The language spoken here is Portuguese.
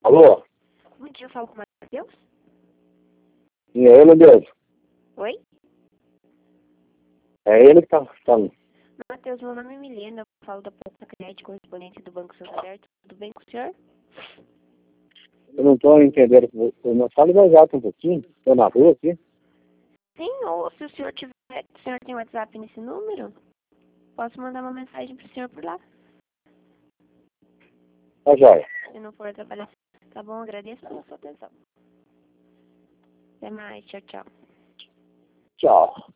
Alô? Bom dia, eu falo com o Matheus. Sim, é ele mesmo. Oi? É ele que tá falando. Matheus, meu nome é Milena, eu falo da Porta Crédito, correspondente do Banco Santander. Tudo bem com o senhor? Eu não tô entendendo. Eu não falo mais alto um pouquinho. Tô na rua aqui. Sim, ou se o senhor tiver, o senhor tem WhatsApp nesse número, posso mandar uma mensagem pro senhor por lá, Tá joia. se não for atrapalhar. Tá bom, agradeço pela sua atenção. Até mais, tchau, tchau. Tchau.